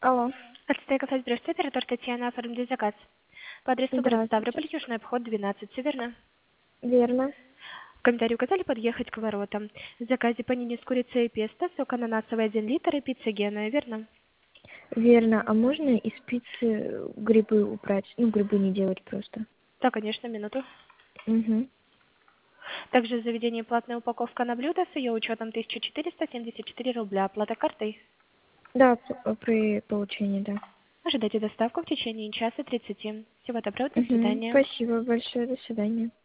Алло, Отстойка кафе, здравствуйте, оператор Татьяна, оформили заказ. По адресу город здравствуйте. Ставрополь, Южный обход 12, все верно? Верно. В комментарии указали подъехать к воротам. В заказе панини с курицей и песто, сок ананасовый 1 литр и пицца Гена, верно? Верно. А можно из пиццы грибы убрать? Ну, грибы не делать просто. Да, конечно, минуту. Угу. Также в заведении платная упаковка на блюдо с ее учетом 1474 рубля. Оплата картой. Да, при получении, да. Ожидайте доставку в течение часа 30. Всего доброго, до Угу. свидания. Спасибо большое. До свидания.